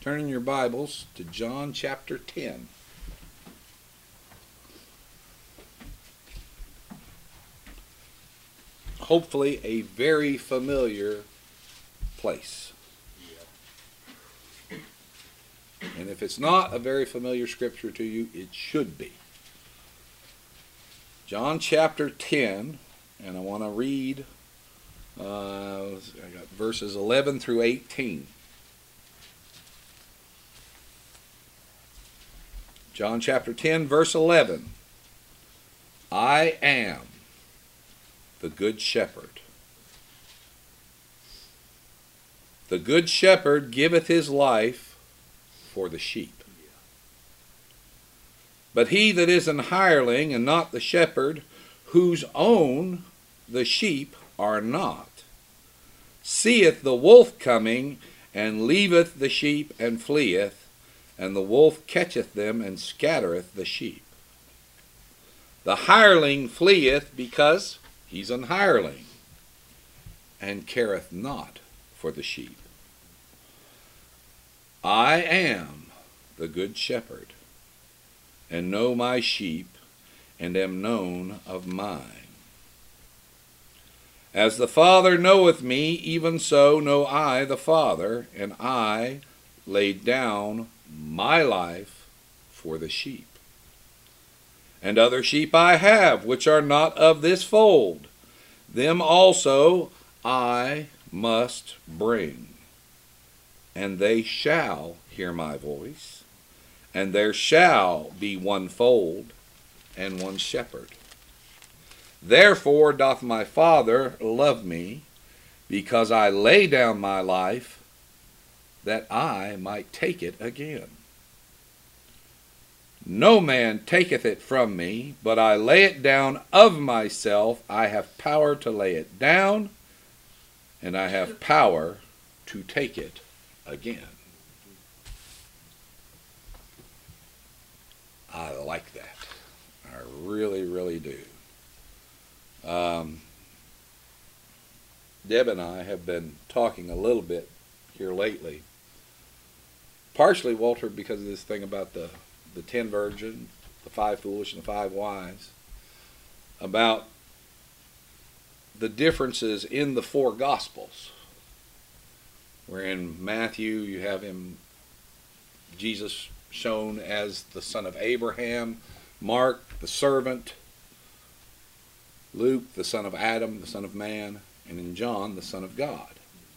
turning your Bibles to John chapter 10. Hopefully a very familiar place. And if it's not a very familiar scripture to you, it should be. John chapter 10, and I want to read I got verses 11 through 18. John chapter 10, verse 11. I am the good shepherd. The good shepherd giveth his life for the sheep. But he that is an hireling, and not the shepherd, whose own the sheep are not, seeth the wolf coming, and leaveth the sheep, and fleeth, and the wolf catcheth them, and scattereth the sheep. The hireling fleeth because he's an hireling, and careth not for the sheep. I am the good shepherd, and know my sheep, and am known of mine. As the Father knoweth me, even so know I the Father, and I laid down my life for the sheep. And other sheep I have, which are not of this fold. Them also I must bring, and they shall hear my voice, and there shall be one fold and one shepherd. Therefore doth my Father love me, because I lay down my life, that I might take it again. No man taketh it from me, but I lay it down of myself. I have power to lay it down, and I have power to take it again. I like that. I really, really do. Deb and I have been talking a little bit here lately, partially, Walter, because of this thing about the 10 virgins, the 5 foolish and the 5 wise, about the differences in the 4 Gospels. Where in Matthew you have Jesus shown as the son of Abraham, Mark the servant, Luke the son of Adam, the son of man, and in John the son of God.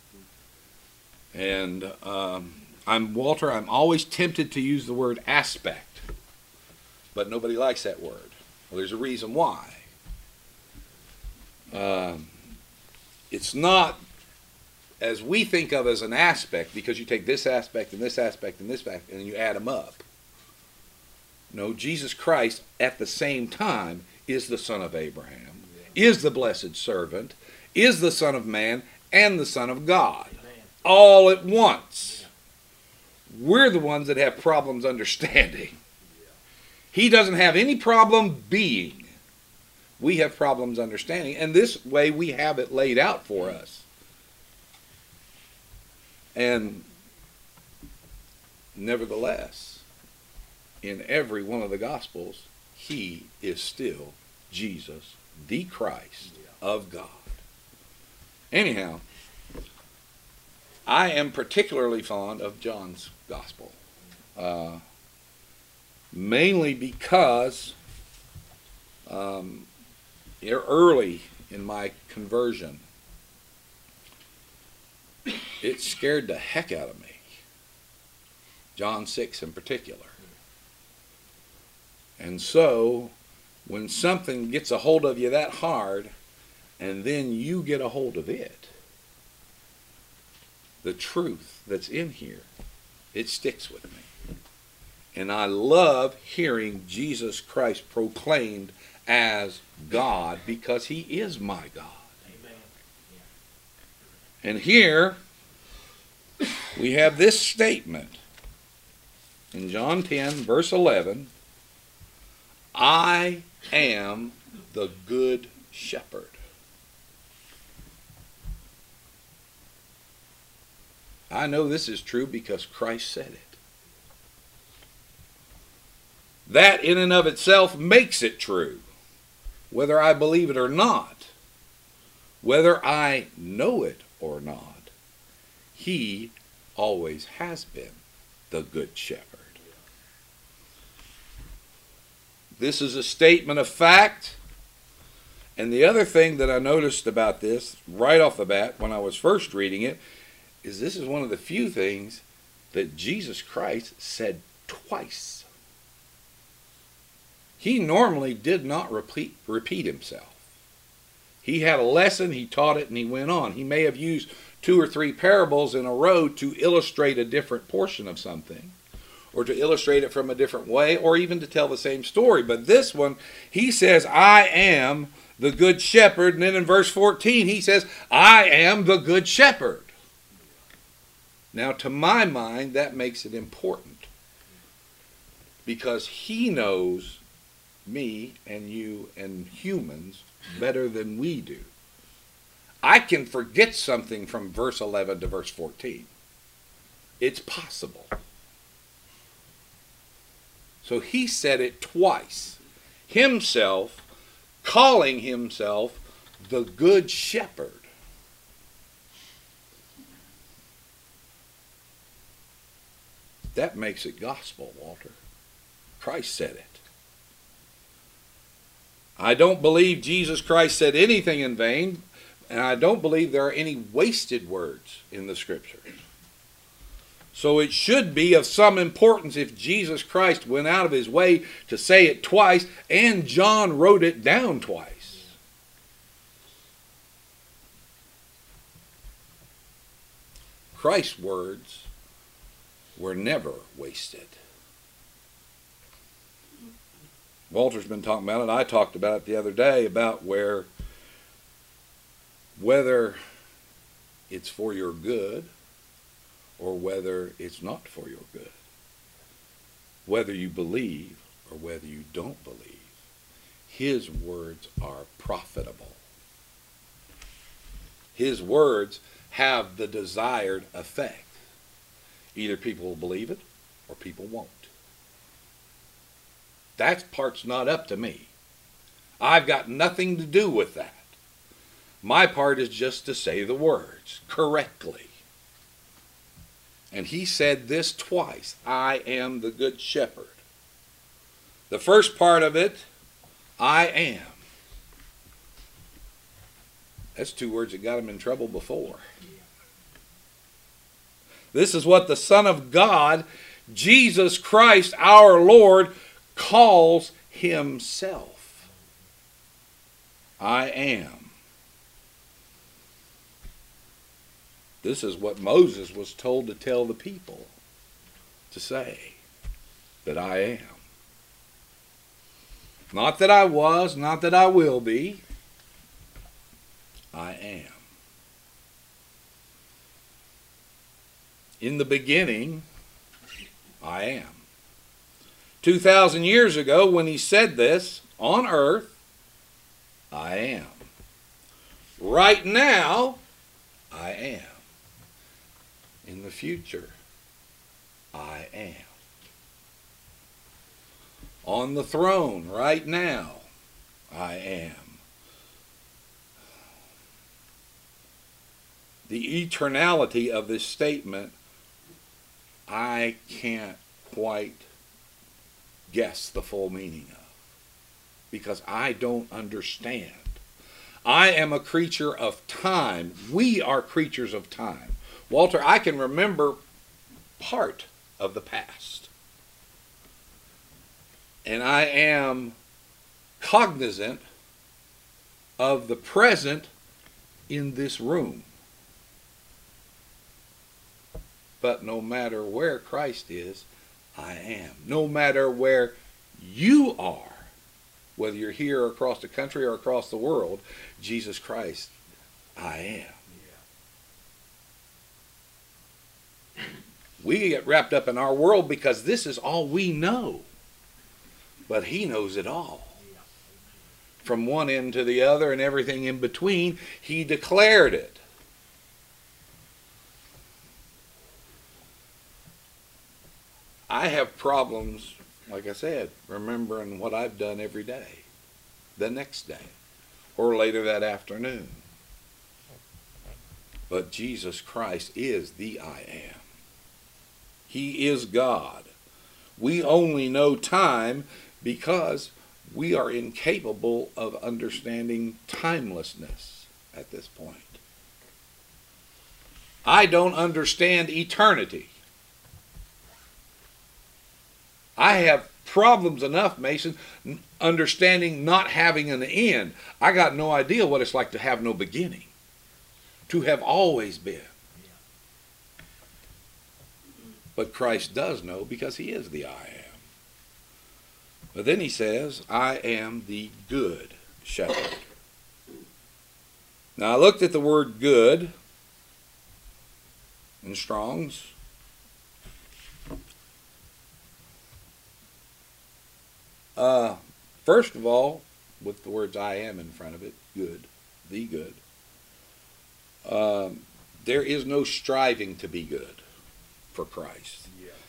And I'm always tempted to use the word aspect, but nobody likes that word. Well, there's a reason why. It's not as we think of as an aspect, because you take this aspect and this aspect and this aspect and you add them up. No, Jesus Christ at the same time is the son of Abraham, is the blessed servant, is the son of man, and the son of God. Amen. All at once. Yeah. We're the ones that have problems understanding. Yeah. He doesn't have any problem being. We have problems understanding, and this way we have it laid out for us. And nevertheless, in every one of the Gospels, he is still Jesus, the Christ of God. Anyhow, I am particularly fond of John's Gospel. Mainly because early in my conversion, it scared the heck out of me. John 6 in particular. And so, when something gets a hold of you that hard, and then you get a hold of it, the truth that's in here, it sticks with me. And I love hearing Jesus Christ proclaimed as God, because he is my God. Amen. And here we have this statement in John 10, verse 11, I am the good shepherd. I know this is true because Christ said it. That in and of itself makes it true, whether I believe it or not, whether I know it or not. He always has been the Good Shepherd. This is a statement of fact. And the other thing that I noticed about this right off the bat when I was first reading it is this is one of the few things that Jesus Christ said twice. He normally did not repeat himself. He had a lesson, he taught it, and he went on. He may have used 2 or 3 parables in a row to illustrate a different portion of something, or to illustrate it from a different way, or even to tell the same story. But this one, he says, I am the Good Shepherd. And then in verse 14, he says, I am the Good Shepherd. Now, to my mind, that makes it important, because he knows me and you and humans better than we do. I can forget something from verse 11 to verse 14. It's possible. So he said it twice. Himself, calling himself the Good Shepherd. That makes it gospel, Walter. Christ said it. I don't believe Jesus Christ said anything in vain, and I don't believe there are any wasted words in the Scriptures. So it should be of some importance if Jesus Christ went out of his way to say it twice, and John wrote it down twice. Christ's words were never wasted. Walter's been talking about it. I talked about it the other day about whether it's for your good or whether it's not for your good. Whether you believe or whether you don't believe, his words are profitable. His words have the desired effect. Either people will believe it or people won't. That part's not up to me. I've got nothing to do with that. My part is just to say the words correctly. And he said this twice, I am the Good Shepherd. The first part of it, I am. That's 2 words that got him in trouble before. This is what the Son of God, Jesus Christ, our Lord, calls himself. I am. This is what Moses was told to tell the people, to say, that I am. Not that I was, not that I will be. I am. In the beginning, I am. 2,000 years ago, when he said this on earth, I am. Right now, I am. In the future, I am. On the throne right now, I am. The eternality of this statement, I can't quite guess the full meaning of, because I don't understand. I am a creature of time. We are creatures of time. Walter, I can remember part of the past. And I am cognizant of the present in this room. But no matter where Christ is, I am. No matter where you are, whether you're here or across the country or across the world, Jesus Christ, I am. We get wrapped up in our world because this is all we know. But he knows it all. From one end to the other and everything in between, he declared it. I have problems, like I said, remembering what I've done every day, the next day, or later that afternoon. But Jesus Christ is the I am. He is God. We only know time because we are incapable of understanding timelessness at this point. I don't understand eternity. I have problems enough, Mason, understanding not having an end. I got no idea what it's like to have no beginning, to have always been. But Christ does know because he is the I am. But then he says, I am the good shepherd. Now I looked at the word good in Strong's. First of all, with the words I am in front of it, good, the good, there is no striving to be good for Christ.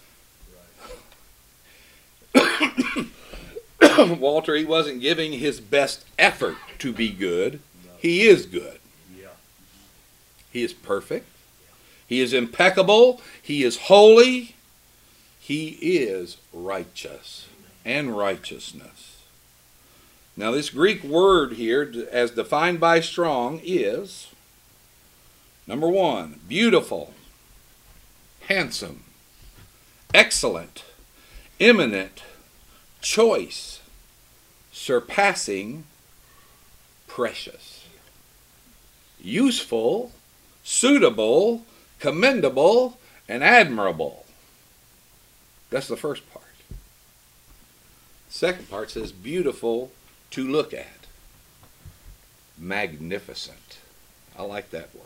Yeah, right. Walter, he wasn't giving his best effort to be good. No. He is good. Yeah. He is perfect. He is impeccable. He is holy. He is righteous and righteousness. Now this Greek word here, as defined by Strong, is, number one, beautiful, handsome, excellent, eminent, choice, surpassing, precious, useful, suitable, commendable, and admirable. That's the first part. The second part says beautiful to look at. Magnificent. I like that word.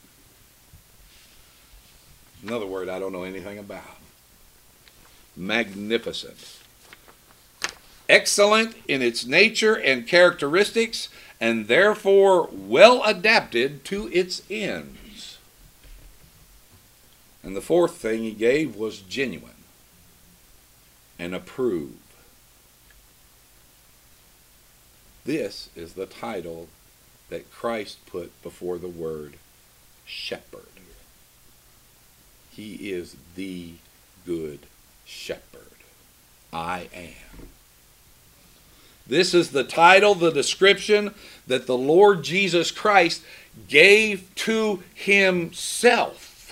Another word I don't know anything about. Magnificent. Excellent in its nature and characteristics, and therefore well adapted to its ends. And the fourth thing he gave was genuine and approved. This is the title that Christ put before the word shepherd. He is the good shepherd. I am. This is the title, the description that the Lord Jesus Christ gave to himself.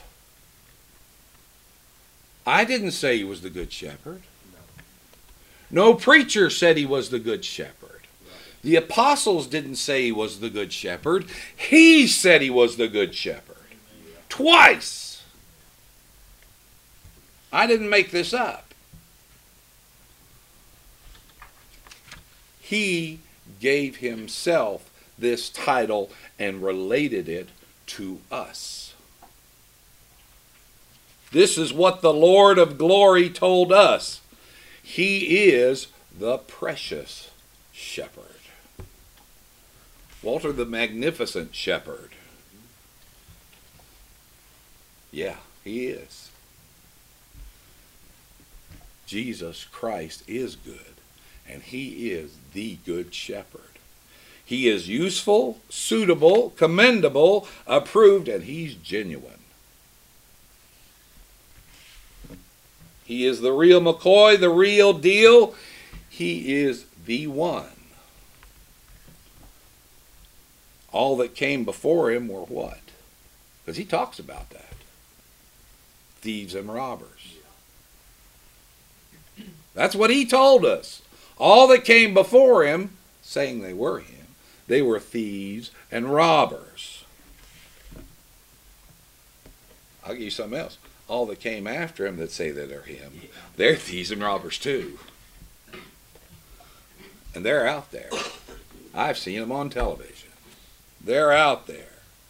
I didn't say he was the good shepherd. No preacher said he was the good shepherd. The apostles didn't say he was the good shepherd. He said he was the good shepherd. Twice. I didn't make this up. He gave himself this title and related it to us. This is what the Lord of glory told us. He is the precious shepherd. Walter, the magnificent shepherd. Yeah, he is. Jesus Christ is good, and he is the good shepherd. He is useful, suitable, commendable, approved, and he's genuine. He is the real McCoy, the real deal. He is the one. All that came before him were what? Because he talks about that. Thieves and robbers. That's what he told us. All that came before him, saying they were him, they were thieves and robbers. I'll give you something else. All that came after him that say that they're him, they're thieves and robbers too. And they're out there. I've seen them on television. They're out there.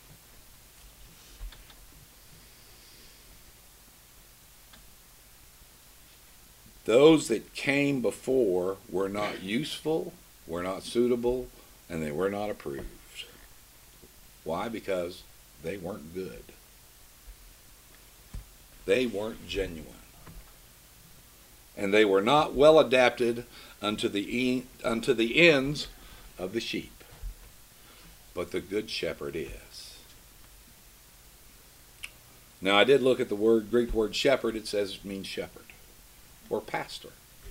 Those that came before were not useful, were not suitable, and they were not approved. Why? Because they weren't good. They weren't genuine. and they were not well adapted unto the ends of the sheep. But the good shepherd is. Now I did look at the Greek word shepherd. It says it means shepherd or pastor.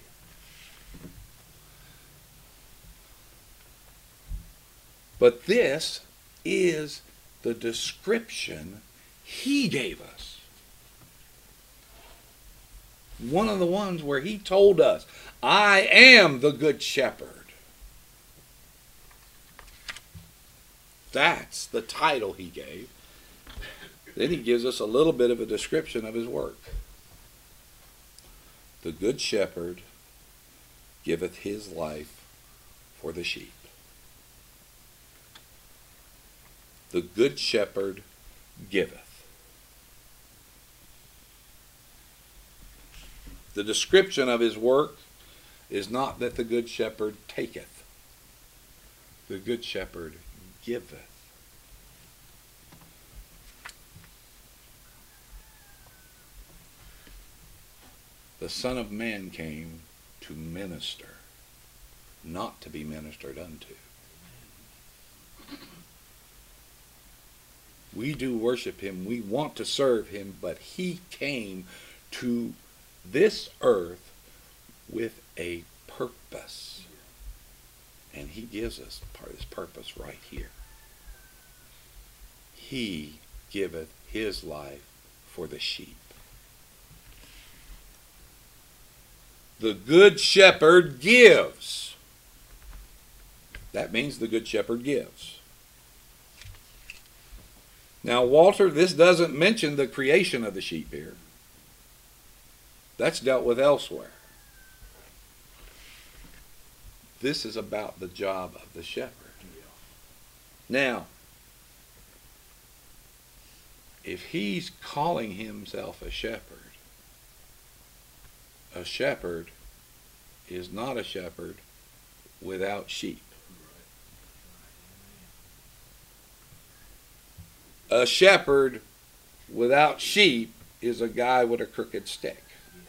But this is the description he gave us. One of the ones where he told us, I am the good shepherd. That's the title he gave. Then he gives us a little bit of a description of his work. The good shepherd giveth his life for the sheep. The good shepherd giveth. The description of his work is not that the good shepherd taketh. The good shepherd giveth. The Son of Man came to minister, not to be ministered unto. We do worship him. We want to serve him, but he came to this earth with a purpose. And he gives us part of his purpose right here. He giveth his life for the sheep. The good shepherd gives. That means the good shepherd gives. Now, Walter, this doesn't mention the creation of the sheep here. That's dealt with elsewhere. This is about the job of the shepherd. Now, if he's calling himself a shepherd is not a shepherd without sheep. A shepherd without sheep is a guy with a crooked stick.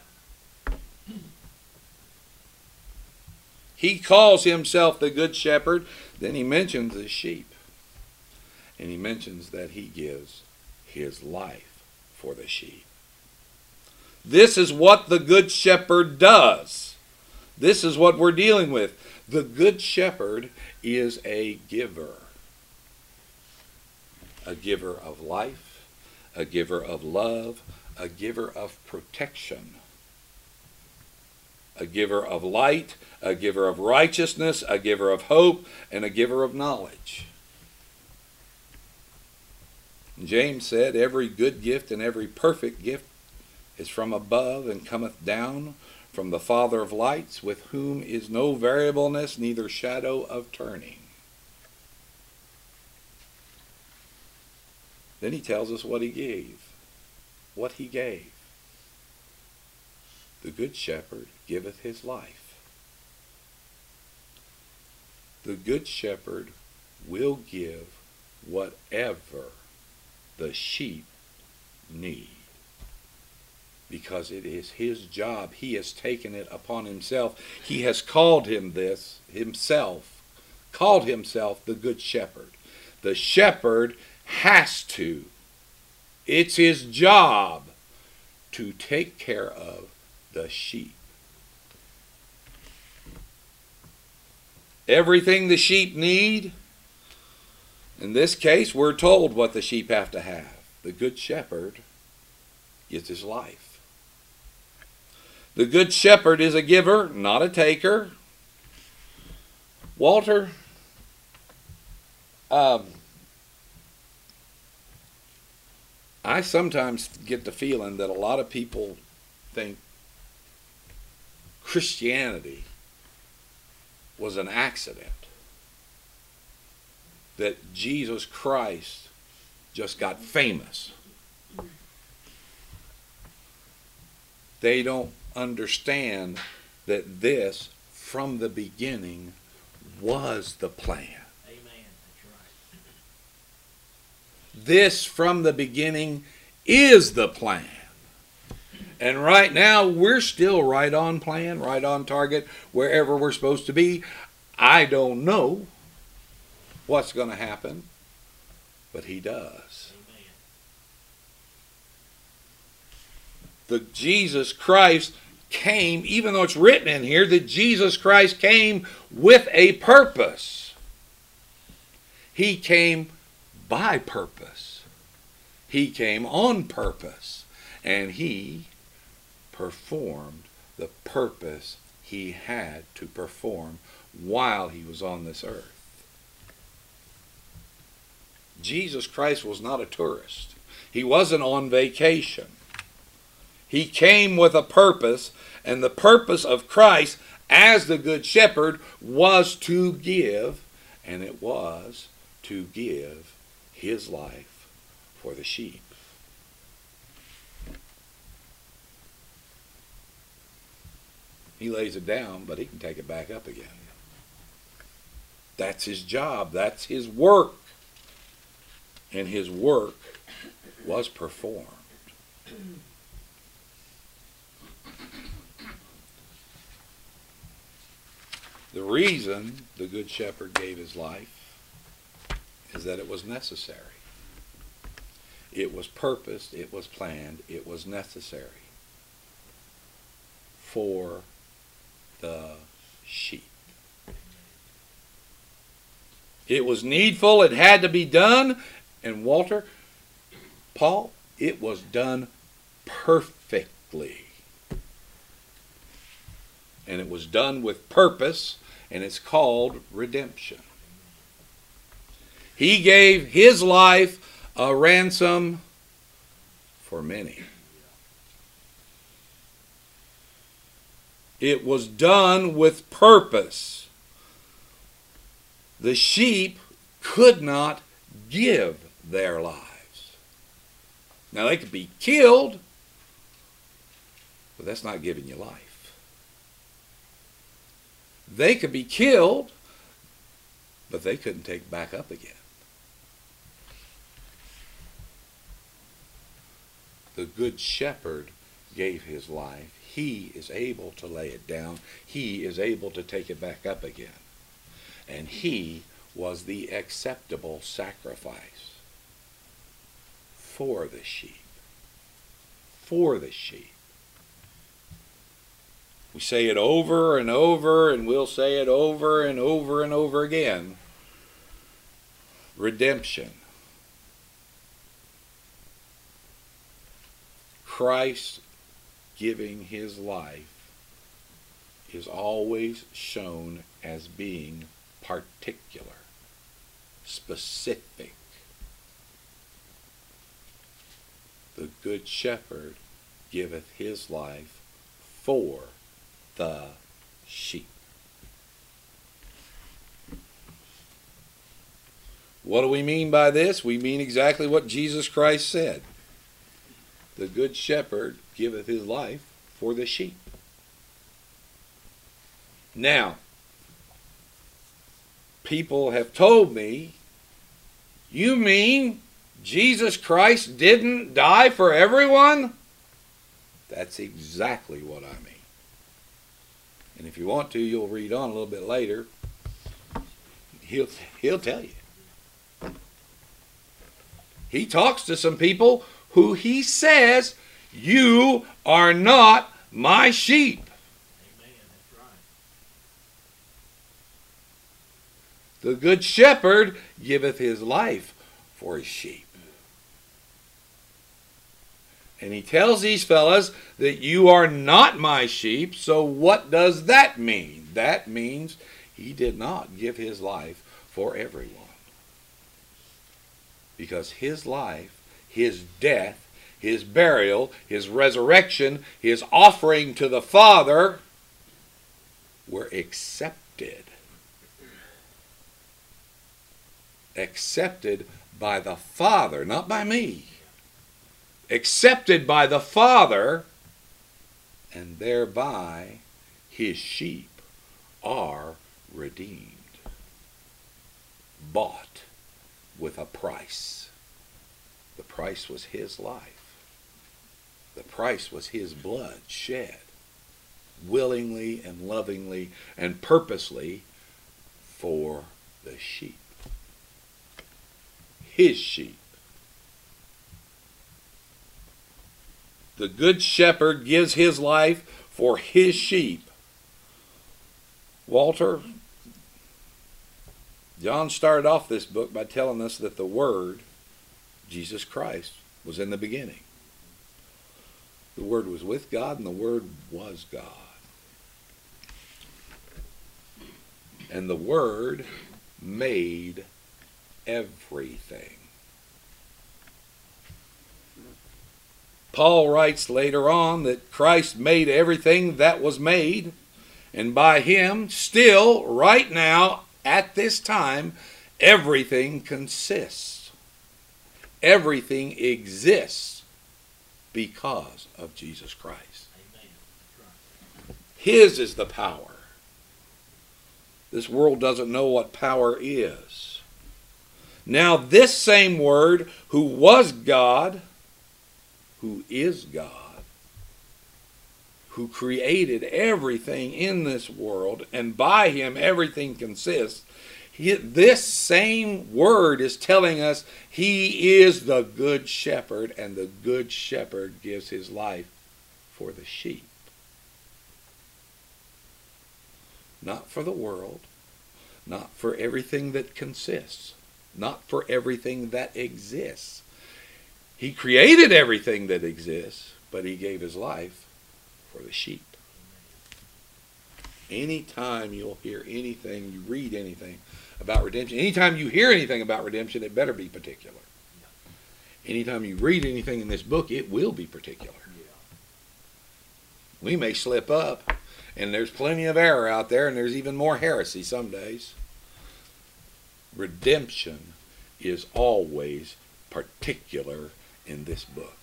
He calls himself the good shepherd, then he mentions the sheep. And he mentions that he gives his life for the sheep. This is what the good shepherd does. This is what we're dealing with. The good shepherd is a giver. A giver of life, a giver of love, a giver of protection, a giver of light, a giver of righteousness, a giver of hope, and a giver of knowledge. James said, every good gift and every perfect gift is from above and cometh down from the Father of lights, with whom is no variableness, neither shadow of turning. Then he tells us what he gave. What he gave. The good shepherd giveth his life. The good shepherd will give whatever the sheep need, because it is his job. He has taken it upon himself. He has called him this himself, called himself the good shepherd. The shepherd has to. It's his job to take care of the sheep. Everything the sheep need, in this case, we're told what the sheep have to have. The good shepherd gives his life. The good shepherd is a giver, not a taker. Walter, I sometimes get the feeling that a lot of people think Christianity was an accident. That Jesus Christ just got famous. They don't understand that this, from the beginning, was the plan. This, from the beginning, is the plan. And right now, we're still right on plan, right on target, wherever we're supposed to be. I don't know what's going to happen, but He does. The Jesus Christ came, even though it's written in here that Jesus Christ came with a purpose. He came by purpose. He came on purpose. And He performed the purpose He had to perform while He was on this earth. Jesus Christ was not a tourist. He wasn't on vacation. He came with a purpose, and the purpose of Christ as the Good Shepherd was to give, and it was to give His life for the sheep. He lays it down, but He can take it back up again. That's His job. That's His work. And His work was performed. The reason the Good Shepherd gave His life is that it was necessary. It was purposed, it was planned, it was necessary for the sheep. It was needful, it had to be done, and Walter, Paul, it was done perfectly. And it was done with purpose, and it's called redemption. He gave His life a ransom for many. It was done with purpose. The sheep could not give their lives. Now they could be killed, but that's not giving you life. They could be killed, but they couldn't take back up again. The Good Shepherd gave His life. He is able to lay it down. He is able to take it back up again. And He was the acceptable sacrifice for the sheep. For the sheep. We say it over and over, and we'll say it over and over and over again. Redemption. Christ giving His life is always shown as being particular, specific. The Good Shepherd giveth His life for the sheep. What do we mean by this? We mean exactly what Jesus Christ said. The Good Shepherd giveth His life for the sheep. Now, people have told me, you mean Jesus Christ didn't die for everyone? That's exactly what I mean. And if you want to, you'll read on a little bit later. He'll tell you. He talks to some people who he says, you are not my sheep. Amen. That's right. The Good Shepherd giveth His life for His sheep. And He tells these fellas that you are not my sheep. So what does that mean? That means He did not give His life for everyone. Because His life, His death, His burial, His resurrection, His offering to the Father were accepted. Accepted by the Father, not by me. Accepted by the Father, and thereby His sheep are redeemed. Bought with a price. The price was His life. The price was his blood shed willingly and lovingly and purposely for the sheep. His sheep. The good shepherd gives his life for his sheep. Walter, John started off this book by telling us that the Word, Jesus Christ, was in the beginning. The Word was with God, and the Word was God. And the Word made everything. Paul writes later on that Christ made everything that was made, and by him, still, right now, at this time, everything consists. Everything exists because of Jesus Christ. Amen. That's right. His is the power. This world doesn't know what power is. Now this same Word, who was God, who is God, who created everything in this world, and by him everything consists, this same Word is telling us he is the good shepherd, and the good shepherd gives his life for the sheep. Not for the world, not for everything that consists, not for everything that exists. He created everything that exists, but he gave his life for the sheep. Anytime you'll hear anything, you read anything about redemption, anytime you hear anything about redemption, it better be particular. Anytime you read anything in this book, it will be particular. We may slip up, and there's plenty of error out there, and there's even more heresy some days. Redemption is always particular in this book.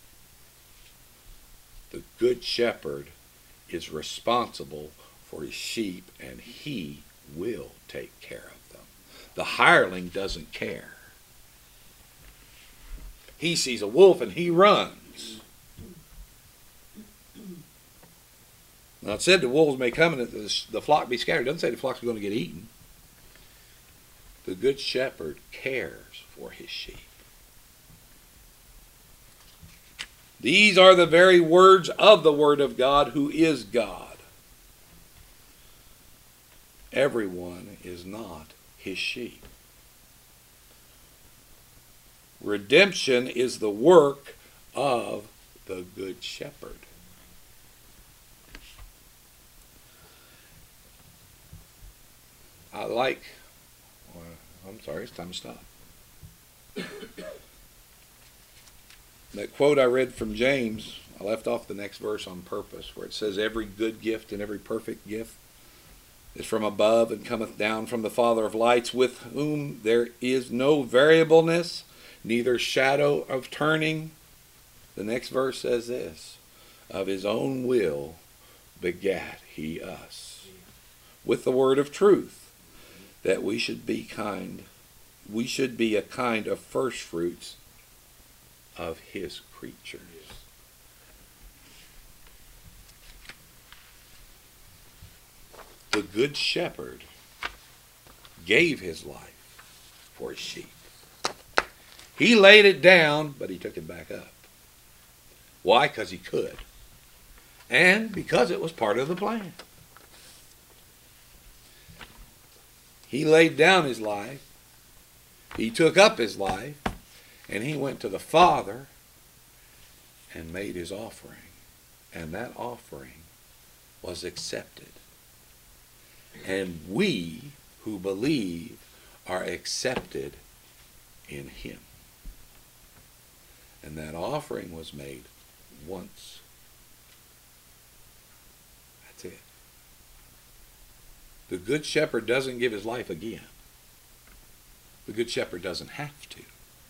The good shepherd is responsible for his sheep, and he will take care of them. The hireling doesn't care. He sees a wolf and he runs. Now it said the wolves may come and the flock be scattered. It doesn't say the flock's going to get eaten. The good shepherd cares for his sheep. These are the very words of the Word of God, who is God. Everyone is not his sheep. Redemption is the work of the Good Shepherd. It's time to stop. That quote I read from James, I left off the next verse on purpose, where it says, every good gift and every perfect gift is from above and cometh down from the Father of lights, with whom there is no variableness, neither shadow of turning. The next verse says this, of his own will begat he us with the word of truth, that we should be a kind of first fruits of his creatures. The good shepherd gave his life for his sheep. He laid it down, but he took it back up. Why? Because he could. And because it was part of the plan. He laid down his life. He took up his life. And he went to the Father and made his offering. And that offering was accepted. And we who believe are accepted in him. And that offering was made once. That's it. The Good Shepherd doesn't give his life again. The Good Shepherd doesn't have to.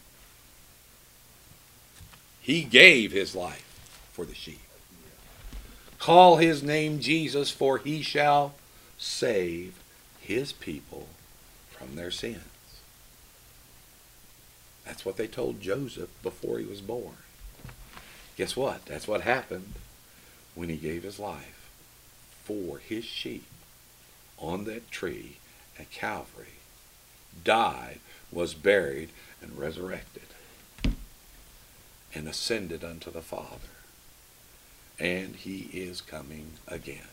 He gave his life for the sheep. Call his name Jesus, for he shall save his people from their sins. That's what they told Joseph before he was born. Guess what? That's what happened when he gave his life for his sheep on that tree at Calvary, died, was buried, and resurrected, and ascended unto the Father. And he is coming again.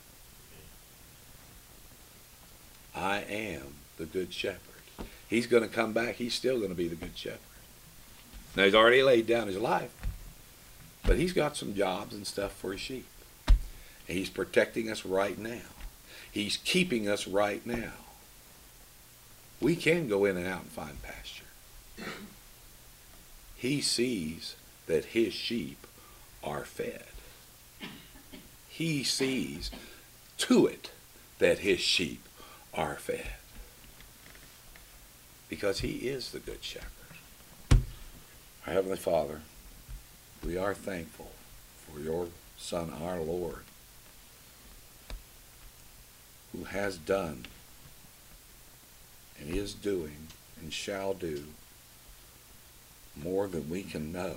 I am the good shepherd. He's going to come back. He's still going to be the good shepherd. Now, he's already laid down his life, but he's got some jobs and stuff for his sheep. And he's protecting us right now. He's keeping us right now. We can go in and out and find pasture. He sees that his sheep are fed. He sees to it that his sheep are fed. Because he is the good shepherd. Our Heavenly Father, we are thankful for your Son, our Lord, who has done and is doing and shall do more than we can know.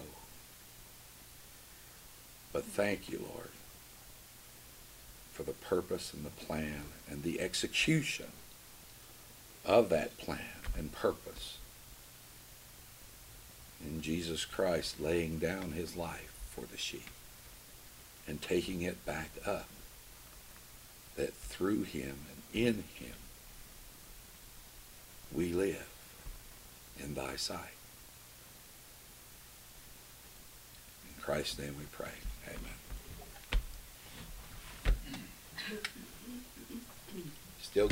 But thank you, Lord, for the purpose and the plan and the execution of that plan and purpose in Jesus Christ laying down his life for the sheep and taking it back up, that through him and in him we live in thy sight. In Christ's name we pray. Amen.